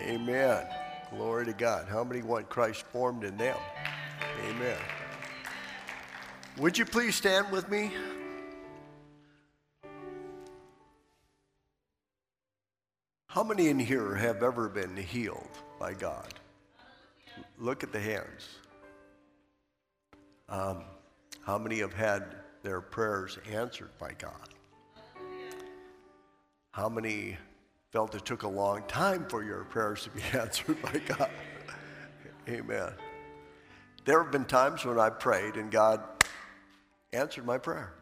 Amen. Glory to God. How many want Christ formed in them? Amen. Would you please stand with me? How many in here have ever been healed by God? Look at the hands. How many have had their prayers answered by God? How many felt it took a long time for your prayers to be answered by God? Amen. There have been times when I prayed and God answered my prayer.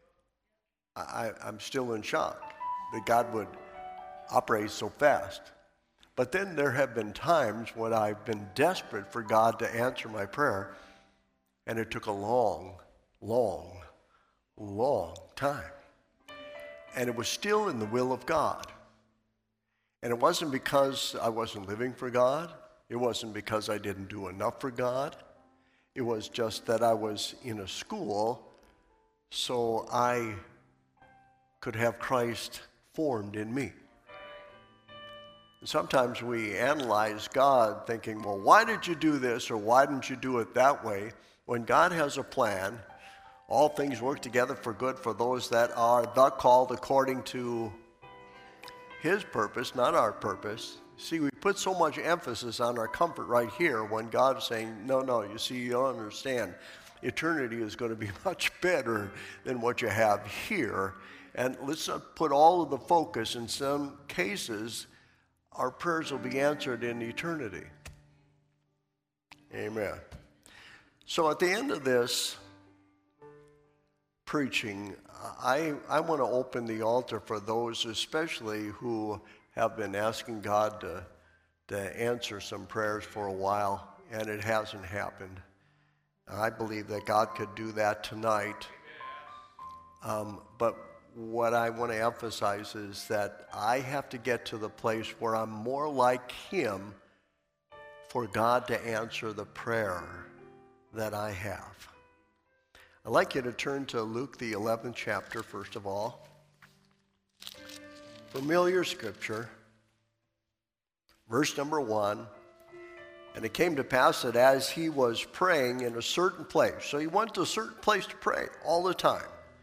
I'm still in shock that God would operate so fast. But then there have been times when I've been desperate for God to answer my prayer, and it took a long time. And it was still in the will of God. And it wasn't because I wasn't living for God. It wasn't because I didn't do enough for God. It was just that I was in a school so I could have Christ formed in me. Sometimes we analyze God thinking, well, why did you do this or why didn't you do it that way? When God has a plan, all things work together for good for those that are the called according to His purpose, not our purpose. See, we put so much emphasis on our comfort right here when God's saying, no, you see, you don't understand. Eternity is going to be much better than what you have here. And let's not put all of the focus. In some cases, our prayers will be answered in eternity. Amen. So at the end of this preaching, I want to open the altar for those especially who have been asking God to answer some prayers for a while, and it hasn't happened. I believe that God could do that tonight. But what I want to emphasize is that I have to get to the place where I'm more like Him for God to answer the prayer that I have. I'd like you to turn to Luke, the 11th chapter, first of all. Familiar scripture, verse number 1. And it came to pass that as he was praying in a certain place, so he went to a certain place to pray all the time.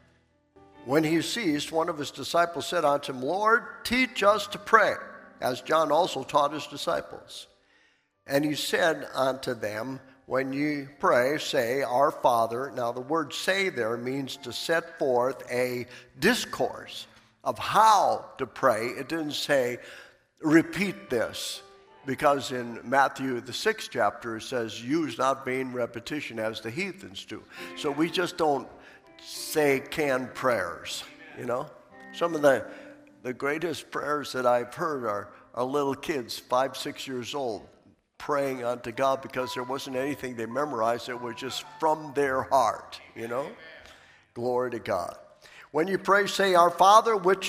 When he ceased, one of his disciples said unto him, Lord, teach us to pray, as John also taught his disciples. And he said unto them, when ye pray, say, Our Father. Now the word say there means to set forth a discourse of how to pray. It didn't say, repeat this. Because in Matthew, the 6th chapter, it says, use not vain repetition as the heathens do. So we just don't say canned prayers, you know. Some of the greatest prayers that I've heard are little kids, 5, 6 years old, praying unto God because there wasn't anything they memorized. It was just from their heart, you know. Glory to God. When you pray, say, Our Father, which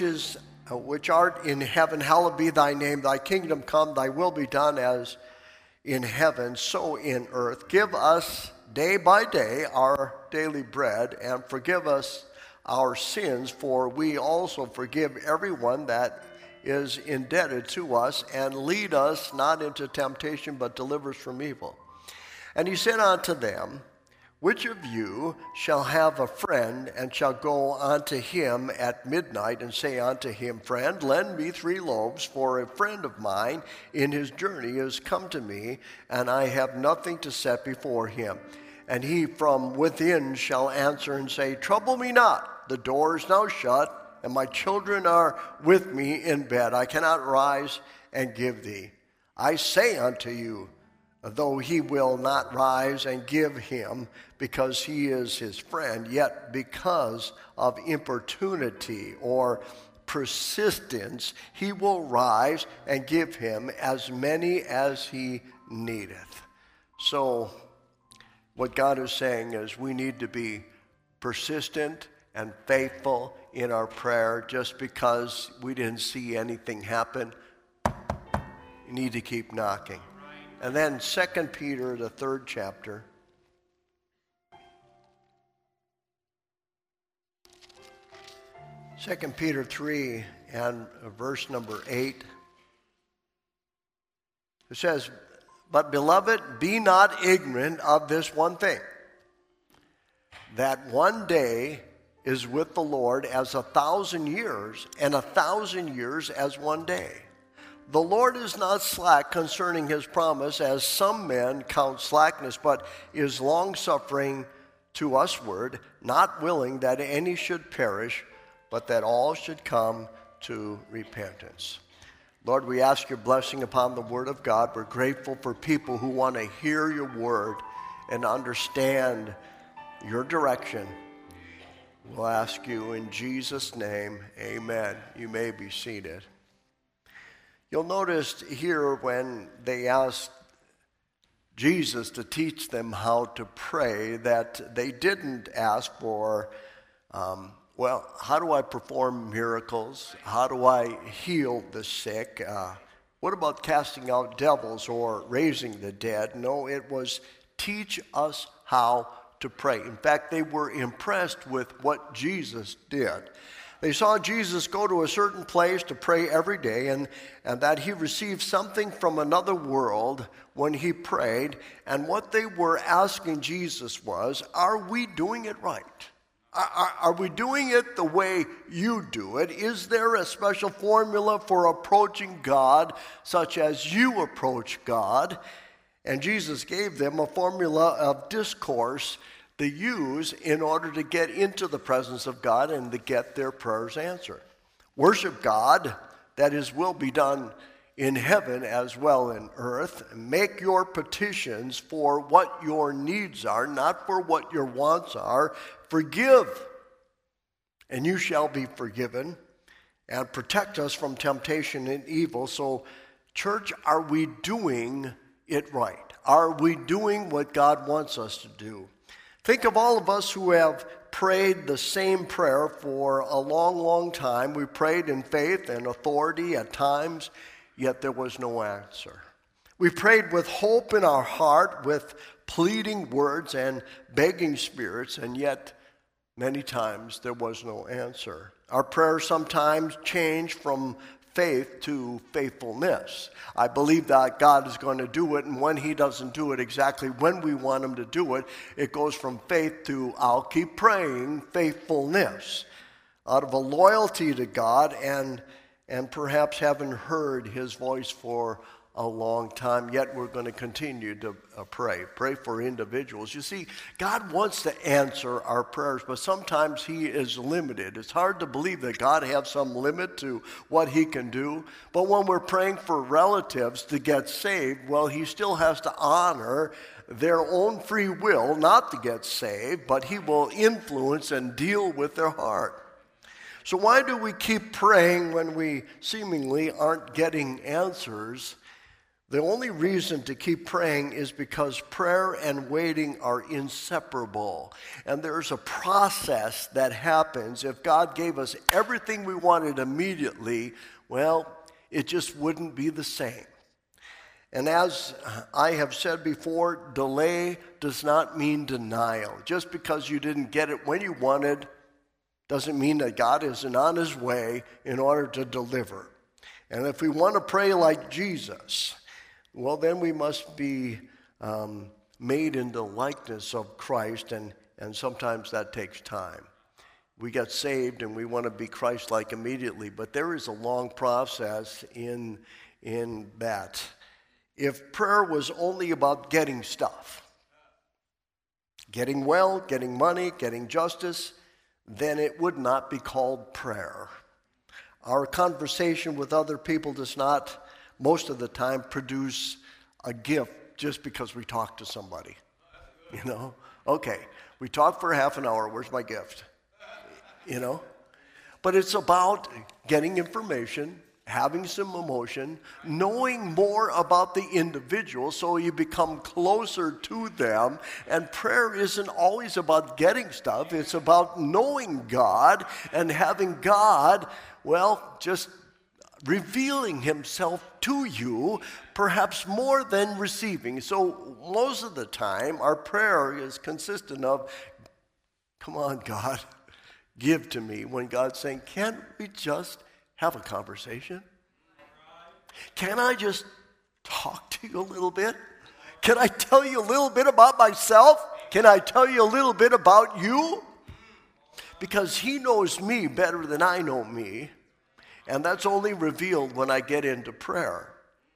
art in heaven, hallowed be thy name. Thy kingdom come, thy will be done as in heaven, so in earth. Give us day by day our daily bread, and forgive us our sins, for we also forgive everyone that is indebted to us, and lead us not into temptation, but deliver us from evil. And he said unto them, Which of you shall have a friend, and shall go unto him at midnight, and say unto him, Friend, lend me 3 loaves, for a friend of mine in his journey is come to me, and I have nothing to set before him. And he from within shall answer and say, Trouble me not, the door is now shut, and my children are with me in bed. I cannot rise and give thee. I say unto you, though he will not rise and give him, because he is his friend, yet because of importunity or persistence, he will rise and give him as many as he needeth. So what God is saying is we need to be persistent and faithful in our prayer. Just because we didn't see anything happen, you need to keep knocking. And then 2 Peter, the 3rd chapter. 2 Peter 3 and verse number 8. It says, "But beloved, be not ignorant of this one thing, that one day is with the Lord as 1,000 years, and 1,000 years as one day. The Lord is not slack concerning his promise, as some men count slackness, but is longsuffering to usward, not willing that any should perish, but that all should come to repentance." Lord, we ask your blessing upon the word of God. We're grateful for people who want to hear your word and understand your direction. We'll ask you in Jesus' name, amen. You may be seated. You'll notice here when they asked Jesus to teach them how to pray that they didn't ask for, how do I perform miracles? How do I heal the sick? What about casting out devils or raising the dead? No, it was teach us how to pray. In fact, they were impressed with what Jesus did. They saw Jesus go to a certain place to pray every day, and that he received something from another world when he prayed. And what they were asking Jesus was, are we doing it right? Are we doing it the way you do it? Is there a special formula for approaching God, such as you approach God? And Jesus gave them a formula of discourse to use in order to get into the presence of God and to get their prayers answered. Worship God, that his will be done in heaven as well in earth. Make your petitions for what your needs are, not for what your wants are. Forgive, and you shall be forgiven. And protect us from temptation and evil. So, church, are we doing it right? Are we doing what God wants us to do? Think of all of us who have prayed the same prayer for a long, long time. We prayed in faith and authority at times, yet there was no answer. We prayed with hope in our heart, with pleading words and begging spirits, and yet many times there was no answer. Our prayers sometimes change from faith to faithfulness. I believe that God is going to do it, and when he doesn't do it exactly when we want him to do it, it goes from faith to I'll keep praying, faithfulness, out of a loyalty to God and perhaps haven't heard his voice for a long time, yet we're going to continue to pray for individuals. You see, God wants to answer our prayers, but sometimes he is limited. It's hard to believe that God has some limit to what he can do, but when we're praying for relatives to get saved, well, he still has to honor their own free will not to get saved, but he will influence and deal with their heart. So why do we keep praying when we seemingly aren't getting answers? The only reason to keep praying is because prayer and waiting are inseparable. And there's a process that happens. If God gave us everything we wanted immediately, well, it just wouldn't be the same. And as I have said before, delay does not mean denial. Just because you didn't get it when you wanted doesn't mean that God isn't on his way in order to deliver. And if we want to pray like Jesus, well, then we must be made in the likeness of Christ, and sometimes that takes time. We get saved and we want to be Christ-like immediately, but there is a long process in that. If prayer was only about getting stuff, getting well, getting money, getting justice, then it would not be called prayer. Our conversation with other people does not most of the time produce a gift just because we talk to somebody. You know? Okay, we talked for half an hour, where's my gift? You know? But it's about getting information, having some emotion, knowing more about the individual so you become closer to them. And prayer isn't always about getting stuff, it's about knowing God and having God, well, just revealing himself to you, perhaps more than receiving. So most of the time, our prayer is consistent of, come on, God, give to me. When God's saying, can't we just have a conversation? Can I just talk to you a little bit? Can I tell you a little bit about myself? Can I tell you a little bit about you? Because he knows me better than I know me, and that's only revealed when I get into prayer.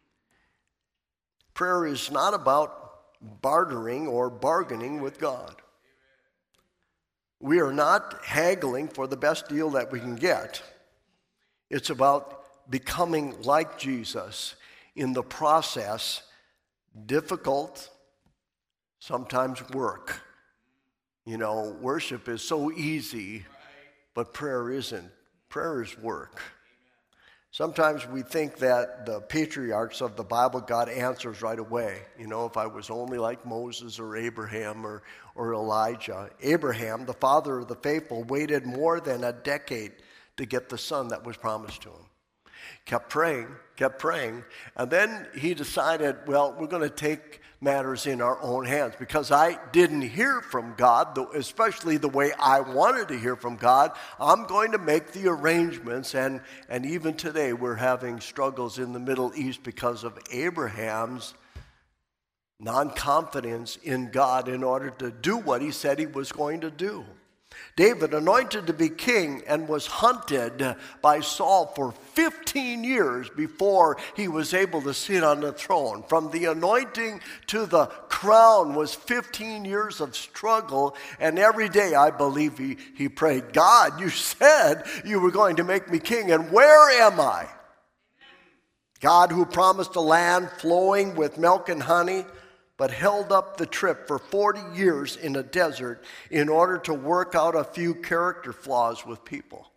Prayer is not about bartering or bargaining with God. We are not haggling for the best deal that we can get. It's about becoming like Jesus in the process. Difficult, sometimes work. You know, worship is so easy, but prayer isn't. Prayer is work. Sometimes we think that the patriarchs of the Bible got answers right away. You know, if I was only like Moses or Abraham or Elijah. Abraham, the father of the faithful, waited more than a decade to get the son that was promised to him. Kept praying, and then he decided, well, we're going to take matters in our own hands because I didn't hear from God, especially the way I wanted to hear from God. I'm going to make the arrangements, and even today we're having struggles in the Middle East because of Abraham's non-confidence in God in order to do what he said he was going to do. David, anointed to be king, and was hunted by Saul for 15 years before he was able to sit on the throne. From the anointing to the crown was 15 years of struggle, and every day I believe he prayed, God, you said you were going to make me king, and where am I? God, who promised a land flowing with milk and honey, but held up the trip for 40 years in a desert in order to work out a few character flaws with people.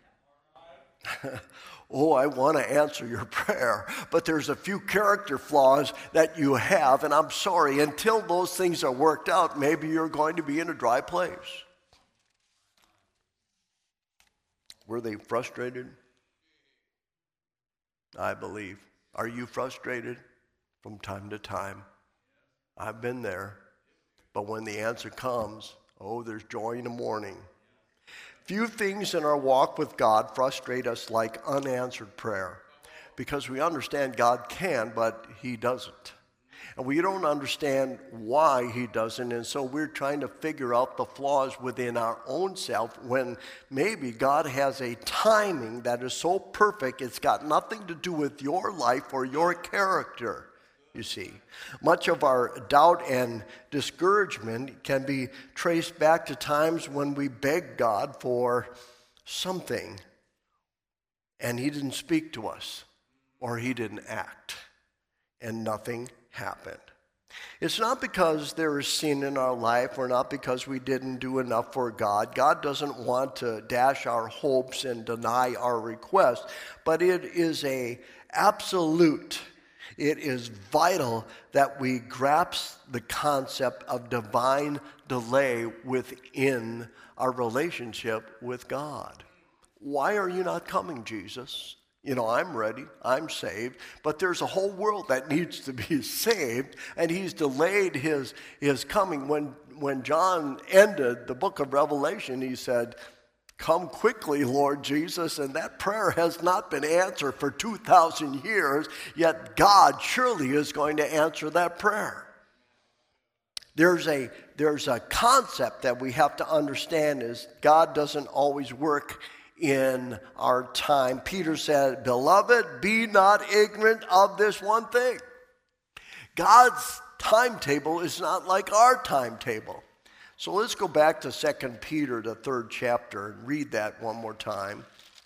Oh, I want to answer your prayer, but there's a few character flaws that you have, and I'm sorry, until those things are worked out, maybe you're going to be in a dry place. Were they frustrated? I believe. Are you frustrated? From time to time. I've been there, but when the answer comes, oh, there's joy in the morning. Few things in our walk with God frustrate us like unanswered prayer, because we understand God can, but he doesn't. And we don't understand why he doesn't, and so we're trying to figure out the flaws within our own self when maybe God has a timing that is so perfect it's got nothing to do with your life or your character. You see, much of our doubt and discouragement can be traced back to times when we begged God for something and he didn't speak to us or he didn't act and nothing happened. It's not because there is sin in our life or not because we didn't do enough for God. God doesn't want to dash our hopes and deny our requests, but it is a absolute. It is vital that we grasp the concept of divine delay within our relationship with God. Why are you not coming, Jesus? You know, I'm ready, I'm saved, but there's a whole world that needs to be saved, and he's delayed his coming. When John ended the book of Revelation, he said, come quickly, Lord Jesus, and that prayer has not been answered for 2,000 years, yet God surely is going to answer that prayer. There's a concept that we have to understand is God doesn't always work in our time. Peter said, beloved, be not ignorant of this one thing. God's timetable is not like our timetable. So let's go back to 2 Peter, the 3rd chapter, and read that one more time.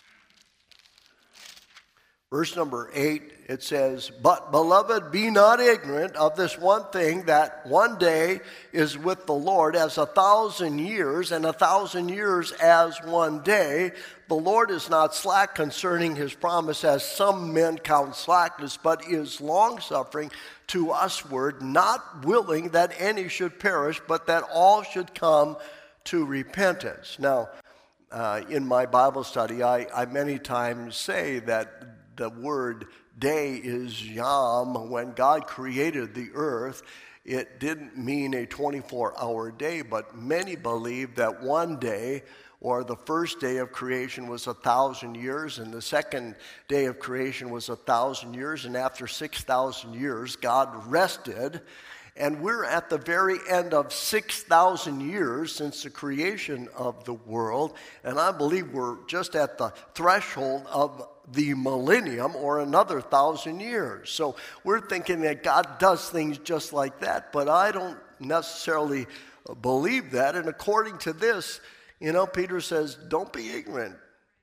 Verse number 8, it says, but beloved, be not ignorant of this one thing, that one day is with the Lord as 1,000 years, and 1,000 years as one day. The Lord is not slack concerning his promise, as some men count slackness, but is longsuffering to usward, not willing that any should perish, but that all should come to repentance. Now, in my Bible study, I many times say that the word day is yom. When God created the earth, it didn't mean a 24-hour day, but many believe that one day or the first day of creation was 1,000 years, and the second day of creation was 1,000 years, and after 6,000 years, God rested. And we're at the very end of 6,000 years since the creation of the world, and I believe we're just at the threshold of the millennium, or another 1,000 years. So we're thinking that God does things just like that, but I don't necessarily believe that. And according to this, Peter says, don't be ignorant.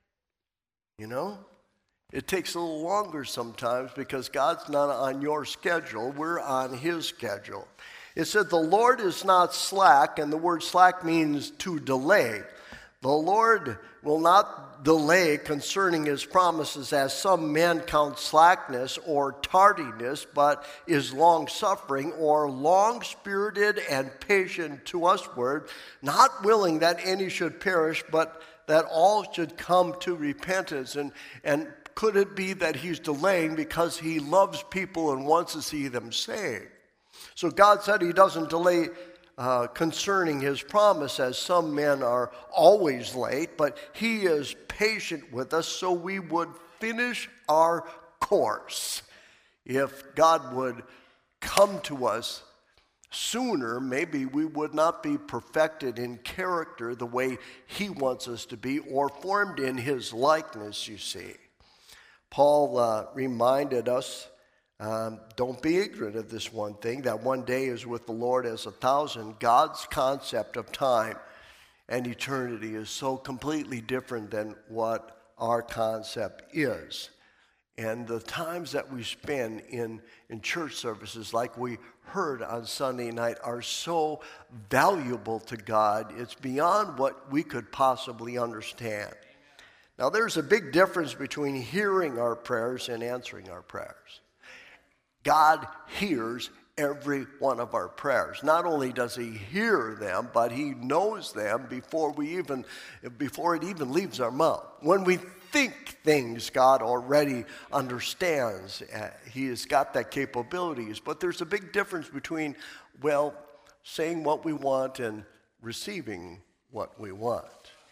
It takes a little longer sometimes because God's not on your schedule. We're on his schedule. It said the Lord is not slack, and the word slack means to delay. The Lord will not delay concerning his promises, as some men count slackness or tardiness, but is long-suffering or long-spirited and patient to usward, not willing that any should perish, but that all should come to repentance. And could it be that he's delaying because he loves people and wants to see them saved? So God said he doesn't delay concerning his promise, as some men are always late, but he is patient with us so we would finish our course. If God would come to us sooner, maybe we would not be perfected in character the way he wants us to be, or formed in his likeness, you see. Paul reminded us, don't be ignorant of this one thing, that one day is with the Lord as 1,000. God's concept of time and eternity is so completely different than what our concept is. And the times that we spend in church services, like we heard on Sunday night, are so valuable to God. It's beyond what we could possibly understand. Now, there's a big difference between hearing our prayers and answering our prayers. God hears every one of our prayers. Not only does he hear them, but he knows them before it even leaves our mouth. When we think things, God already understands. He has got that capabilities. But there's a big difference between, saying what we want and receiving what we want.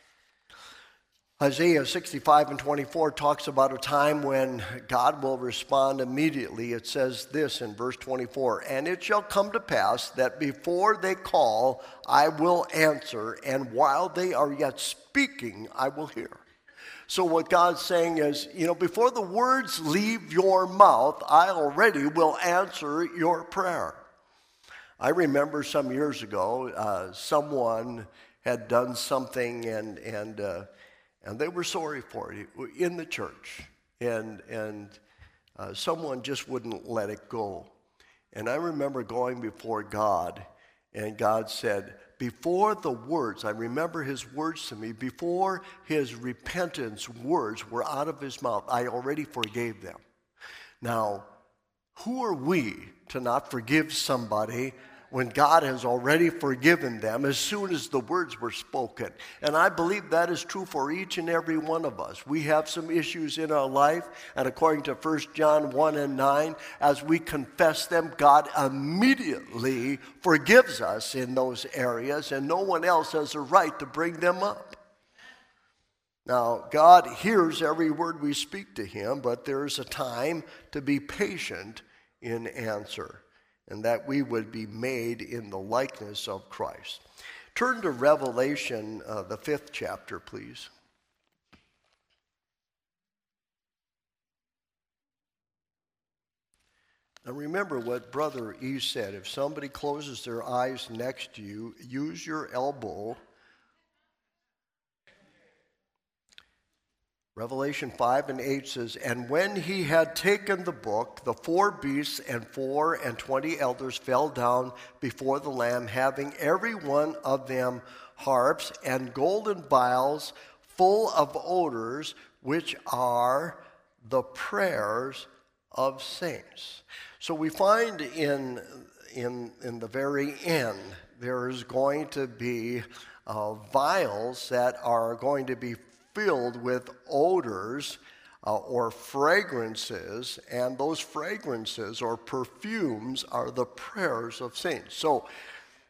Isaiah 65:24 talks about a time when God will respond immediately. It says this in verse 24, "And it shall come to pass that before they call, I will answer, and while they are yet speaking, I will hear." So what God's saying is, before the words leave your mouth, I already will answer your prayer. I remember some years ago, someone had done something and they were sorry for it in the church, and someone just wouldn't let it go. And I remember going before God, and God said, before the words, I remember his words to me, before his repentance words were out of his mouth, I already forgave them. Now, who are we to not forgive somebody when God has already forgiven them as soon as the words were spoken? And I believe that is true for each and every one of us. We have some issues in our life, and according to 1 John 1:9, as we confess them, God immediately forgives us in those areas, and no one else has a right to bring them up. Now, God hears every word we speak to him, but there's a time to be patient in answer, and that we would be made in the likeness of Christ. Turn to Revelation, the 5th chapter, please. Now remember what Brother E said. If somebody closes their eyes next to you, use your elbow. Revelation 5:8 says, "And when he had taken the book, the 4 beasts and 24 elders fell down before the Lamb, having every one of them harps and golden vials full of odors, which are the prayers of saints." So we find in the very end, there is going to be vials that are going to be filled with odors or fragrances, and those fragrances or perfumes are the prayers of saints. So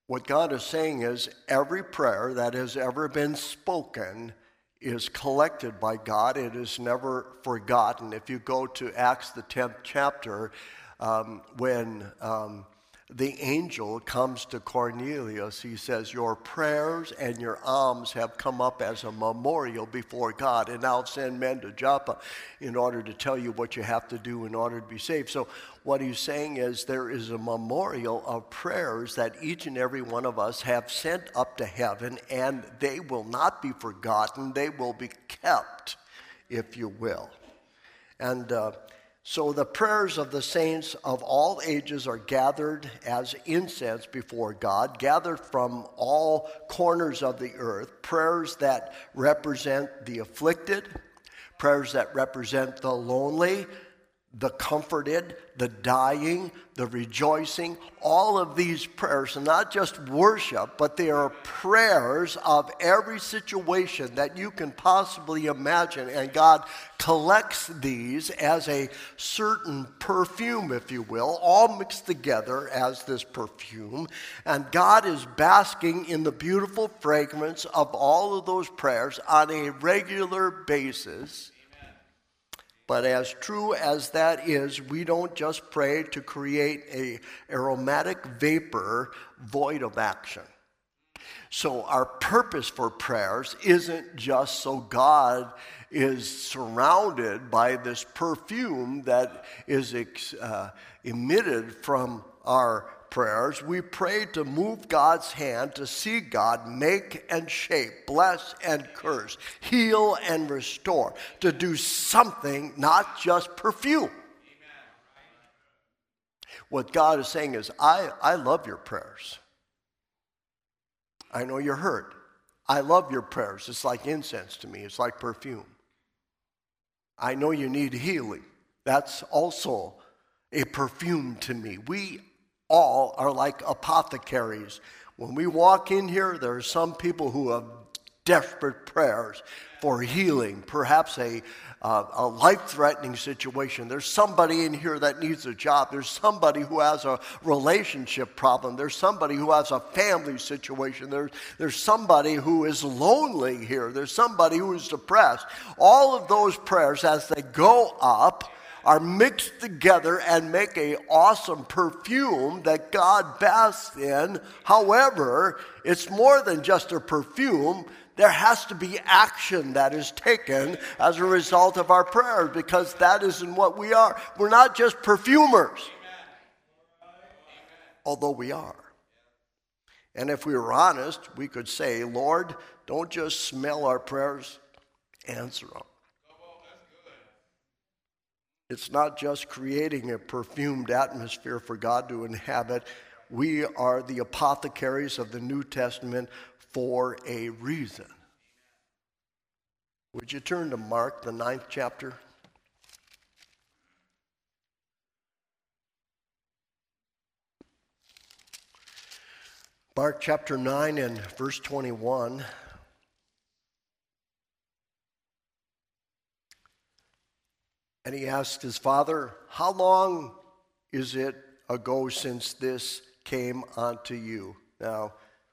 What God is saying is every prayer that has ever been spoken is collected by God. It is never forgotten. If you go to Acts, the 10th chapter, when the angel comes to Cornelius, he says, your prayers and your alms have come up as a memorial before God, and I'll send men to Joppa in order to tell you what you have to do in order to be saved. So what he's saying is there is a memorial of prayers that each and every one of us have sent up to heaven, and they will not be forgotten. They will be kept, if you will. And so the prayers of the saints of all ages are gathered as incense before God, gathered from all corners of the earth, prayers that represent the afflicted, prayers that represent the lonely, the comforted, the dying, the rejoicing. All of these prayers are not just worship, but they are prayers of every situation that you can possibly imagine. And God collects these as a certain perfume, if you will, all mixed together as this perfume. And God is basking in the beautiful fragrance of all of those prayers on a regular basis. But as true as that is, we don't just pray to create an aromatic vapor void of action. So our purpose for prayers isn't just so God is surrounded by this perfume that is emitted from our prayers. We pray to move God's hand, to see God make and shape, bless and curse, heal and restore, to do something, not just perfume. What God is saying is, I love your prayers. I know you're hurt. I love your prayers. It's like incense to me. It's like perfume. I know you need healing. That's also a perfume to me. We all are like apothecaries. When we walk in here, there are some people who have desperate prayers for healing, perhaps a life-threatening situation. There's somebody in here that needs a job. There's somebody who has a relationship problem. There's somebody who has a family situation. There's somebody who is lonely here. There's somebody who is depressed. All of those prayers, as they go up, are mixed together and make an awesome perfume that God basks in. However, it's more than just a perfume. There has to be action that is taken as a result of our prayers, because that isn't what we are. We're not just perfumers, although we are. And if we were honest, we could say, Lord, don't just smell our prayers, answer them. It's not just creating a perfumed atmosphere for God to inhabit. We are the apothecaries of the New Testament for a reason. Would you turn to Mark, the 9th chapter? Mark chapter 9 and verse 21. And he asked his father, how long is it ago since this came unto you? Now,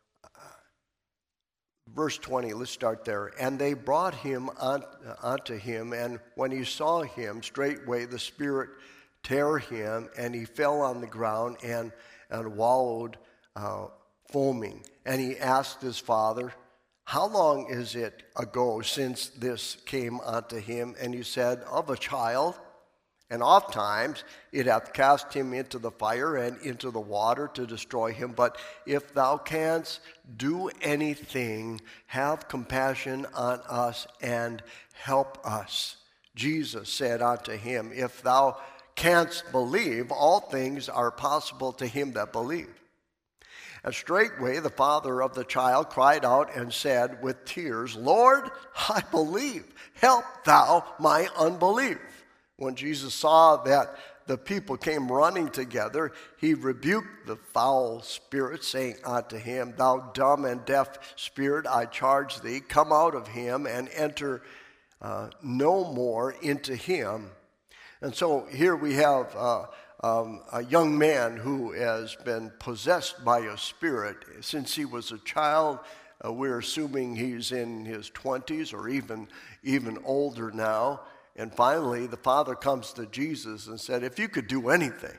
verse 20, let's start there. And they brought him unto him, and when he saw him, straightway the Spirit tear him, and he fell on the ground and wallowed foaming. And he asked his father, how long is it ago since this came unto him? And he said, of a child, and oft times it hath cast him into the fire and into the water to destroy him. But if thou canst do anything, have compassion on us and help us. Jesus said unto him, if thou canst believe, all things are possible to him that believe. And straightway the father of the child cried out and said with tears, Lord, I believe. Help thou my unbelief. When Jesus saw that the people came running together, he rebuked the foul spirit, saying unto him, thou dumb and deaf spirit, I charge thee, come out of him and enter no more into him. And so here we have a young man who has been possessed by a spirit since he was a child. We're assuming he's in his 20s or even older now. And finally, the father comes to Jesus and said, if you could do anything,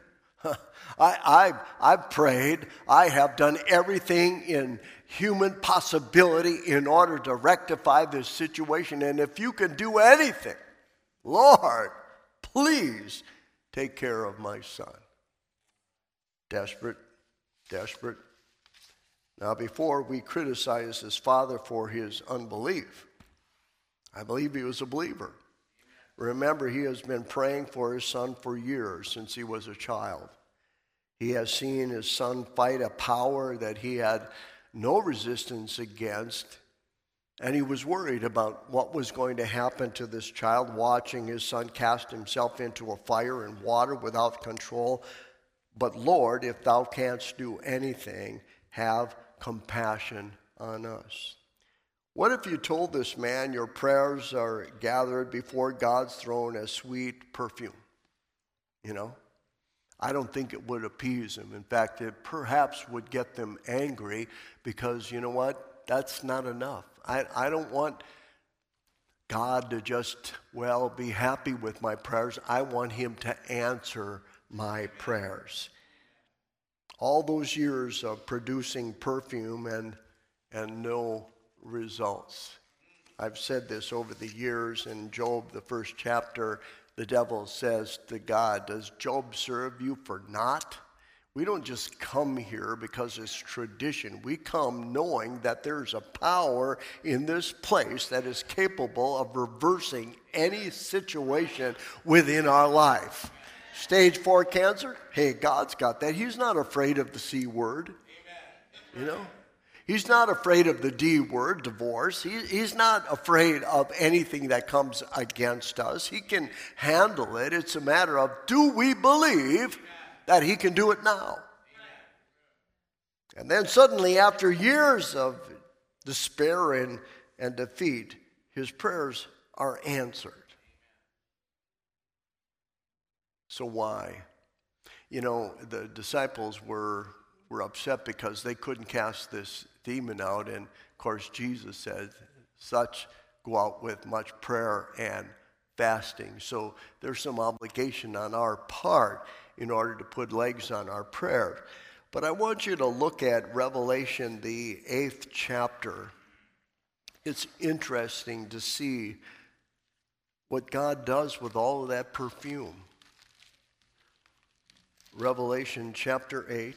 I've prayed, I have done everything in human possibility in order to rectify this situation. And if you can do anything, Lord, please take care of my son. Desperate. Now, before we criticize his father for his unbelief, I believe he was a believer. Remember, he has been praying for his son for years since he was a child. He has seen his son fight a power that he had no resistance against, and he was worried about what was going to happen to this child, watching his son cast himself into a fire and water without control. But Lord, if thou canst do anything, have compassion on us. What if you told this man your prayers are gathered before God's throne as sweet perfume? You know, I don't think it would appease him. In fact, it perhaps would get them angry because, you know what, that's not enough. I don't want God to just, be happy with my prayers. I want him to answer my prayers. All those years of producing perfume and no results. I've said this over the years. In Job, the first chapter, the devil says to God, does Job serve you for naught? We don't just come here because it's tradition. We come knowing that there's a power in this place that is capable of reversing any situation within our life. Stage 4 cancer? Hey, God's got that. He's not afraid of the C word. You know? He's not afraid of the D word, divorce. He's not afraid of anything that comes against us. He can handle it. It's a matter of, do we believe that he can do it now? And then suddenly, after years of despair and defeat, his prayers are answered. So why? You know, the disciples were upset because they couldn't cast this demon out. And of course, Jesus said, such go out with much prayer and fasting. So there's some obligation on our part in order to put legs on our prayer. But I want you to look at Revelation, the 8th chapter. It's interesting to see what God does with all of that perfume. Revelation chapter 8.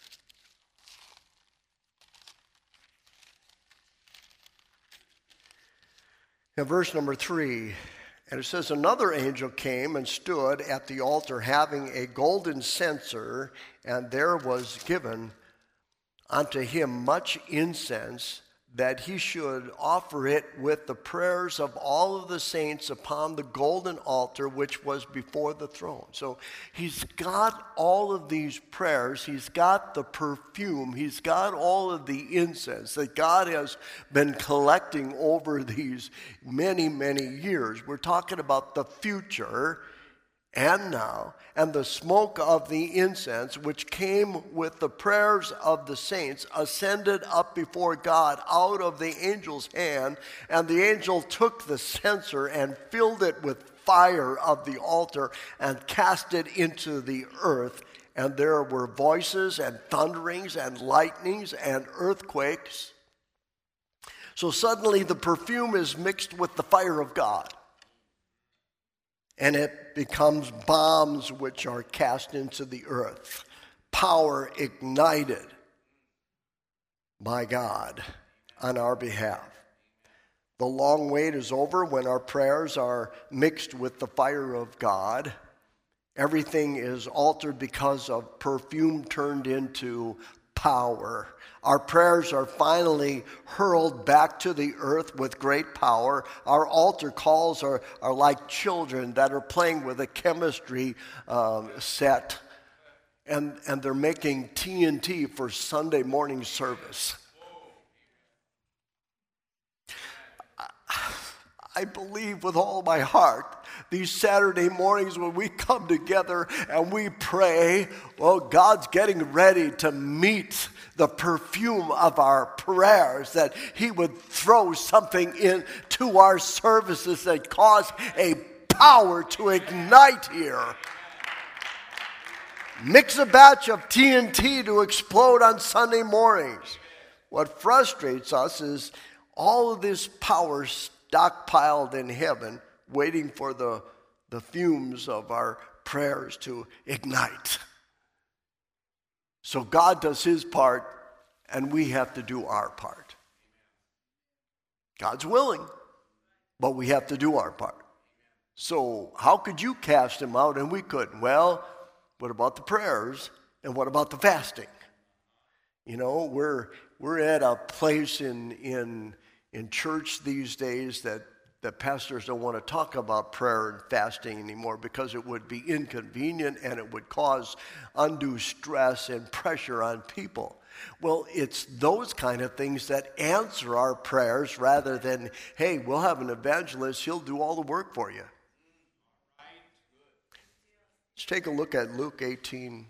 And verse number 3, and it says, another angel came and stood at the altar having a golden censer, and there was given unto him much incense, that he should offer it with the prayers of all of the saints upon the golden altar which was before the throne. So he's got all of these prayers, he's got the perfume, he's got all of the incense that God has been collecting over these many, many years. We're talking about the future and now, and the smoke of the incense, which came with the prayers of the saints, ascended up before God out of the angel's hand, and the angel took the censer and filled it with fire of the altar and cast it into the earth. And there were voices and thunderings and lightnings and earthquakes. So suddenly the perfume is mixed with the fire of God. And it becomes bombs which are cast into the earth. Power ignited by God on our behalf. The long wait is over when our prayers are mixed with the fire of God. Everything is altered because of perfume turned into power. Our prayers are finally hurled back to the earth with great power. Our altar calls are like children that are playing with a chemistry set, and they're making TNT for Sunday morning service. I believe with all my heart these Saturday mornings when we come together and we pray, well, God's getting ready to meet the perfume of our prayers, that he would throw something into our services that cause a power to ignite here. Mix a batch of TNT to explode on Sunday mornings. What frustrates us is all of this power stockpiled in heaven, waiting for the fumes of our prayers to ignite. So God does his part, and we have to do our part. God's willing, but we have to do our part. So how could you cast him out and we couldn't? Well, what about the prayers, and what about the fasting? You know, we're at a place in church these days that pastors don't want to talk about prayer and fasting anymore because it would be inconvenient and it would cause undue stress and pressure on people. Well, it's those kind of things that answer our prayers rather than, hey, we'll have an evangelist, he'll do all the work for you. Let's take a look at Luke 18.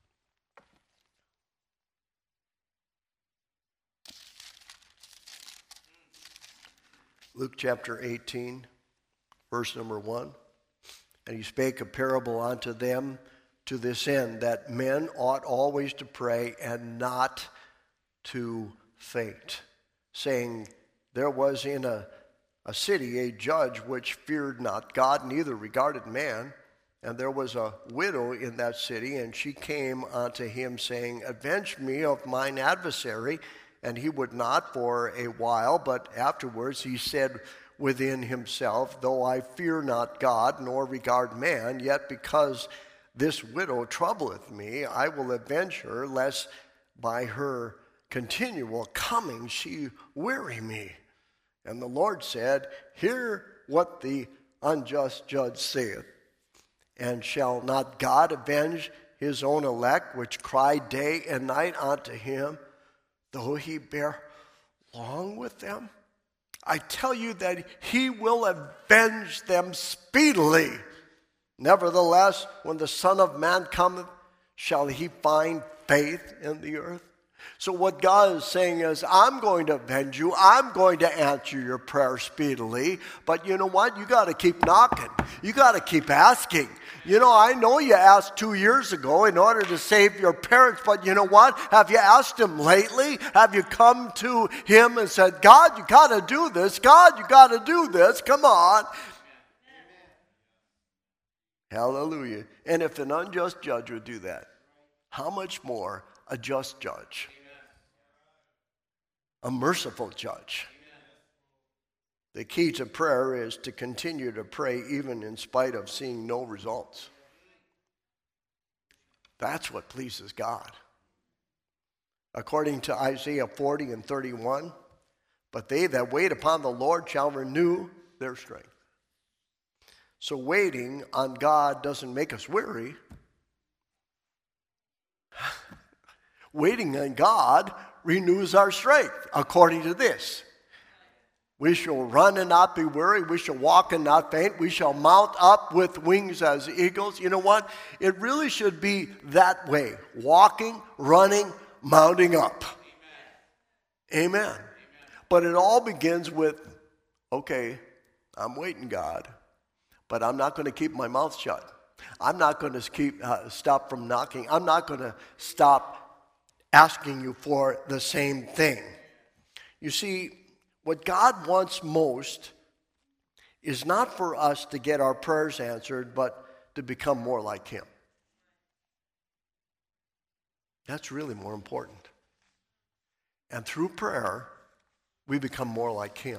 Luke chapter 18, verse number 1. And he spake a parable unto them to this end, that men ought always to pray and not to faint, saying, there was in a city a judge which feared not God, neither regarded man. And there was a widow in that city, and she came unto him, saying, avenge me of mine adversary. And he would not for a while, but afterwards he said within himself, though I fear not God, nor regard man, yet because this widow troubleth me, I will avenge her, lest by her continual coming she weary me. And the Lord said, hear what the unjust judge saith. And shall not God avenge his own elect, which cry day and night unto him, though he bear long with them? I tell you that he will avenge them speedily. Nevertheless, when the Son of Man cometh, shall he find faith in the earth? So what God is saying is, I'm going to avenge you. I'm going to answer your prayer speedily. But you know what? You got to keep knocking. You got to keep asking. You know, I know you asked 2 years ago in order to save your parents, but you know what? Have you asked him lately? Have you come to him and said, God, you got to do this. God, you got to do this. Come on. Hallelujah. And if an unjust judge would do that, how much more a just judge? A merciful judge. The key to prayer is to continue to pray even in spite of seeing no results. That's what pleases God. According to Isaiah 40 and 31, but they that wait upon the Lord shall renew their strength. So waiting on God doesn't make us weary. Waiting on God renews our strength, according to this. We shall run and not be weary. We shall walk and not faint. We shall mount up with wings as eagles. You know what? It really should be that way. Walking, running, mounting up. Amen. Amen. But it all begins with, okay, I'm waiting, God, but I'm not going to keep my mouth shut. I'm not going to stop from knocking. I'm not going to stop asking you for the same thing. You see, what God wants most is not for us to get our prayers answered, but to become more like him. That's really more important. And through prayer, we become more like him.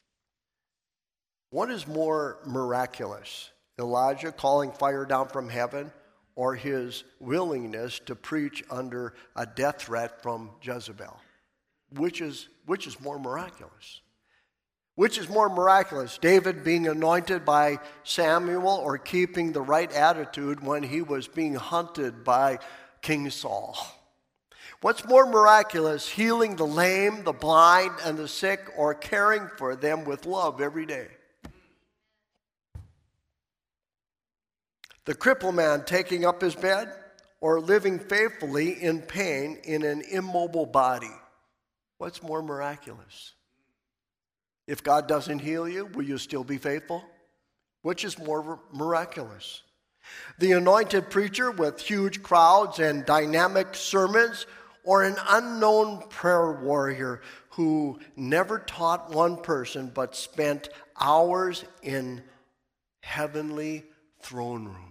What is more miraculous? Elijah calling fire down from heaven, or his willingness to preach under a death threat from Jezebel? Which is more miraculous? Which is more miraculous? David being anointed by Samuel, or keeping the right attitude when he was being hunted by King Saul? What's more miraculous, healing the lame, the blind, and the sick, or caring for them with love every day? The crippled man taking up his bed, or living faithfully in pain in an immobile body? What's more miraculous? If God doesn't heal you, will you still be faithful? Which is more miraculous? The anointed preacher with huge crowds and dynamic sermons, or an unknown prayer warrior who never taught one person but spent hours in heavenly throne rooms?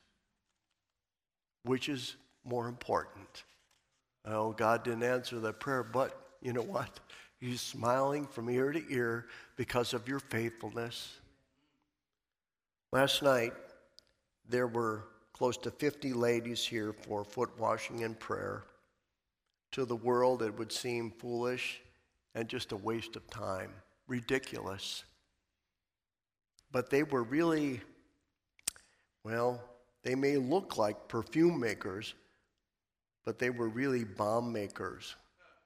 Which is more important? Oh, God didn't answer that prayer, but you know what? He's smiling from ear to ear because of your faithfulness. Last night, there were close to 50 ladies here for foot washing and prayer. To the world, it would seem foolish and just a waste of time, ridiculous. But they were really, well, they may look like perfume makers, but they were really bomb makers.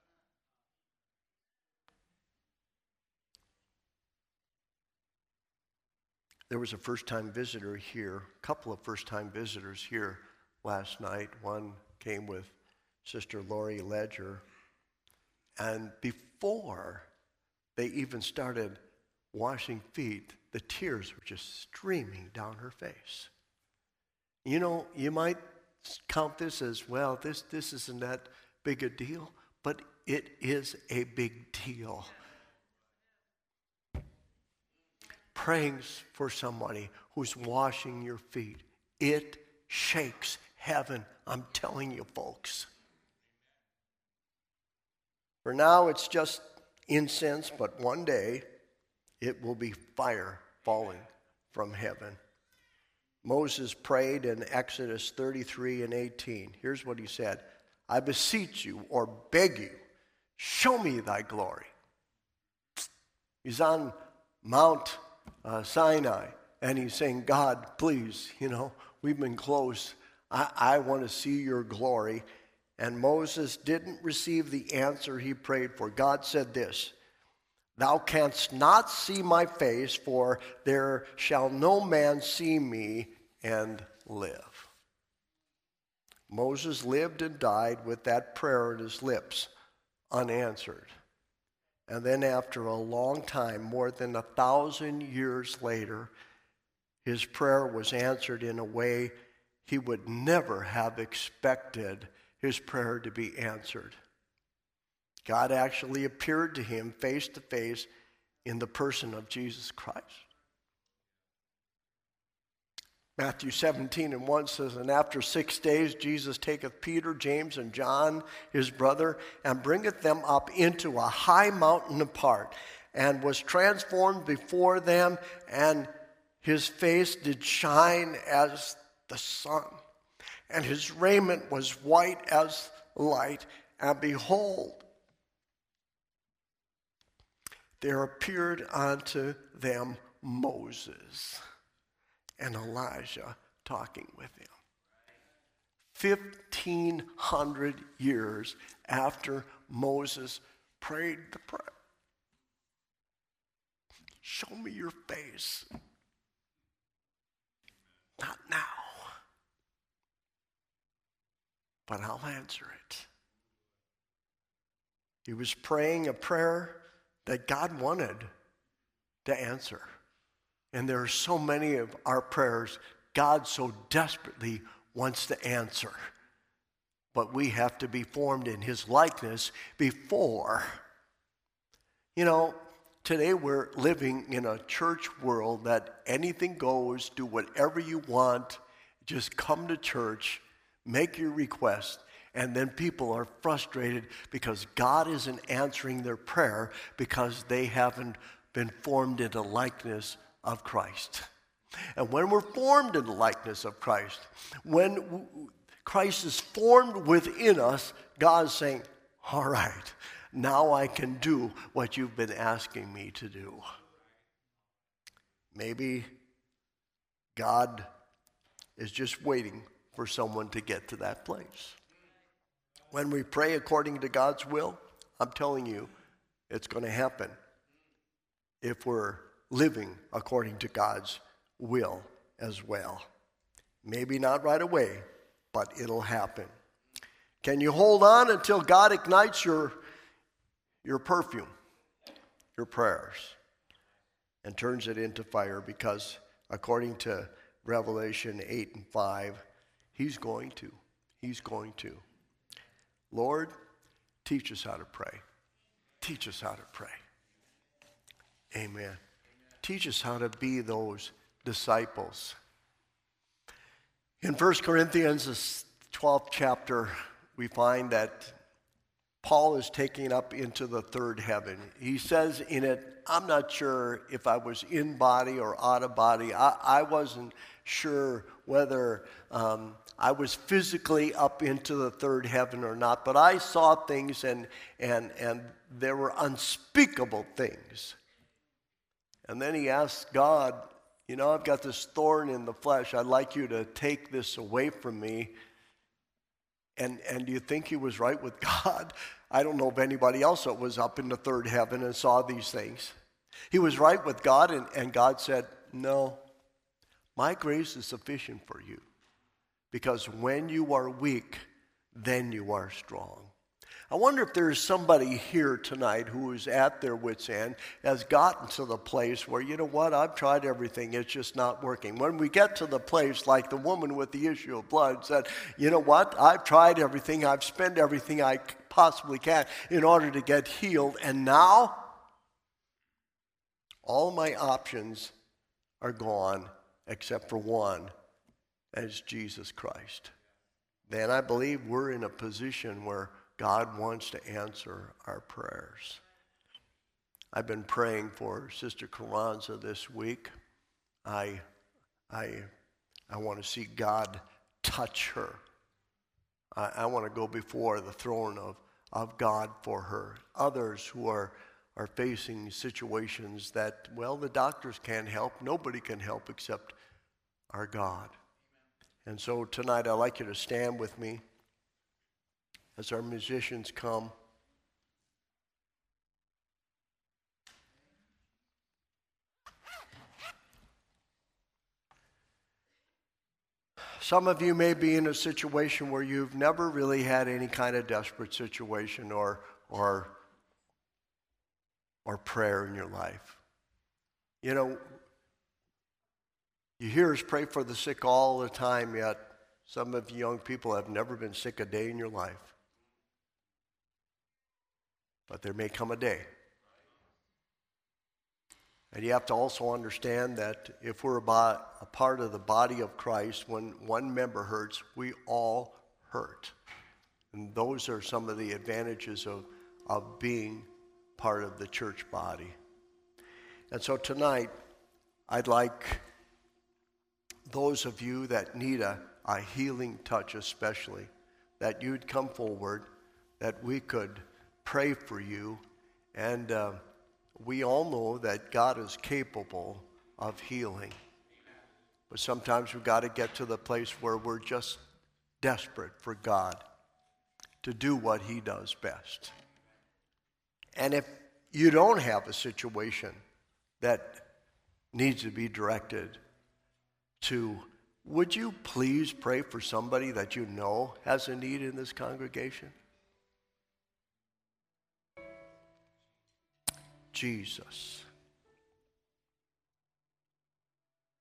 There was a first-time visitor here, a couple of first-time visitors here last night. One came with Sister Lori Ledger. And before they even started washing feet, the tears were just streaming down her face. You know, you might count this as, well, this isn't that big a deal, but it is a big deal. Praying for somebody who's washing your feet, it shakes heaven. I'm telling you, folks. For now, it's just incense, but one day it will be fire falling from heaven. Moses prayed in Exodus 33 and 18. Here's what he said. I beseech you, or beg you, show me thy glory. He's on Mount Sinai, and he's saying, God, please, we've been close. I want to see your glory. And Moses didn't receive the answer he prayed for. God said this, thou canst not see my face, for there shall no man see me and live. Moses lived and died with that prayer on his lips, unanswered. And then after a long time, more than 1,000 years later, his prayer was answered in a way he would never have expected his prayer to be answered. God actually appeared to him face to face in the person of Jesus Christ. Matthew 17:1 says, and after 6 days Jesus taketh Peter, James, and John, his brother, and bringeth them up into a high mountain apart, and was transformed before them, and his face did shine as the sun, and his raiment was white as light, and behold, there appeared unto them Moses and Elijah talking with him. 1,500 years after Moses prayed the prayer. Show me your face. Not now, but I'll answer it. He was praying a prayer that God wanted to answer. And there are so many of our prayers God so desperately wants to answer. But we have to be formed in his likeness before. Today we're living in a church world that anything goes, do whatever you want, just come to church, make your request, and then people are frustrated because God isn't answering their prayer because they haven't been formed into likeness of Christ. And when we're formed in the likeness of Christ, when Christ is formed within us, God's saying, all right, now I can do what you've been asking me to do. Maybe God is just waiting for someone to get to that place. When we pray according to God's will, I'm telling you, it's going to happen if we're living according to God's will as well. Maybe not right away, but it'll happen. Can you hold on until God ignites your perfume, your prayers, and turns it into fire? Because according to Revelation 8 and 5, He's going to. He's going to. Lord, teach us how to pray. Teach us how to pray. Amen. Teach us how to be those disciples. In 1 Corinthians, the 12th chapter, we find that Paul is taken up into the third heaven. He says in it, I'm not sure if I was in body or out of body. I wasn't sure whether I was physically up into the third heaven or not, but I saw things and there were unspeakable things. And then he asked God, I've got this thorn in the flesh. I'd like you to take this away from me. And do you think he was right with God? I don't know of anybody else that was up in the third heaven and saw these things. He was right with God, and God said, no, my grace is sufficient for you. Because when you are weak, then you are strong. I wonder if there's somebody here tonight who is at their wit's end, has gotten to the place where, you know what, I've tried everything, it's just not working. When we get to the place like the woman with the issue of blood said, you know what, I've tried everything, I've spent everything I possibly can in order to get healed, and now all my options are gone except for one, as Jesus Christ. Then I believe we're in a position where God wants to answer our prayers. I've been praying for Sister Carranza this week. I want to see God touch her. I want to go before the throne of God for her. Others who are facing situations that, well, the doctors can't help. Nobody can help except our God. And so tonight I'd like you to stand with me as our musicians come. Some of you may be in a situation where you've never really had any kind of desperate situation or prayer in your life. You hear us pray for the sick all the time, yet some of you young people have never been sick a day in your life. But there may come a day. And you have to also understand that if we're a part of the body of Christ, when one member hurts, we all hurt. And those are some of the advantages of being part of the church body. And so tonight, I'd like those of you that need a healing touch especially, that you'd come forward, that we could pray for you. And we all know that God is capable of healing. But sometimes we've got to get to the place where we're just desperate for God to do what He does best. And if you don't have a situation that needs to be directed to, would you please pray for somebody that you know has a need in this congregation? Jesus.